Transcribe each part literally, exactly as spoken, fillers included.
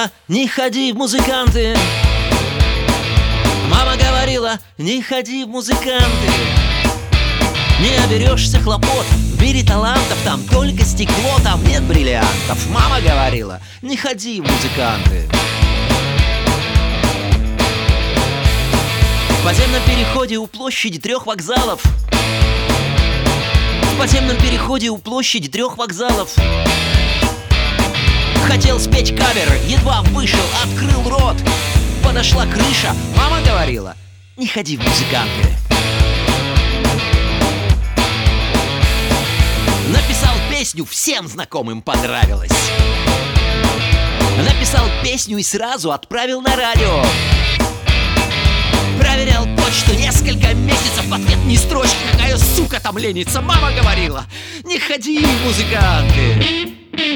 говорила, не ходи в музыканты. Мама говорила, не ходи в музыканты. Не оберешься хлопот, в мире талантов там только стекло, там нет бриллиантов. Мама говорила, не ходи в музыканты. В подземном переходе у площади трех вокзалов В подземном переходе у площади трех вокзалов хотел спеть кавер, едва вышел, открыл рот. Подошла крыша, мама говорила, не ходи в музыканты. Написал песню, всем знакомым понравилось. Написал песню и сразу отправил на радио. Проверял почту несколько месяцев, в ответ ни строчки, какая сука там ленится. Мама говорила, не ходи в музыканты.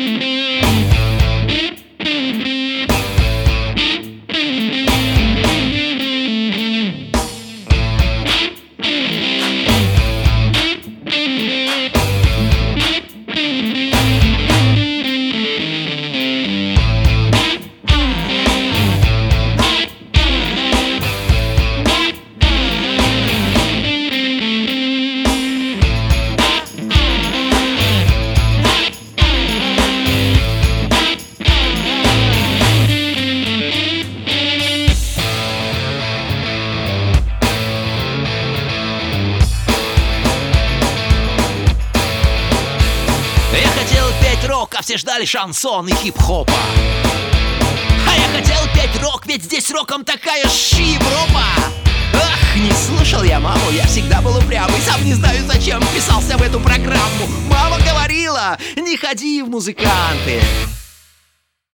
Я хотел петь рок, а все ждали шансон и хип-хопа. А я хотел петь рок, ведь здесь роком такая ши-Европа. Ах, не слушал я маму, я всегда был упрямый. Сам не знаю, зачем вписался в эту программу. Мама говорила, не ходи в музыканты.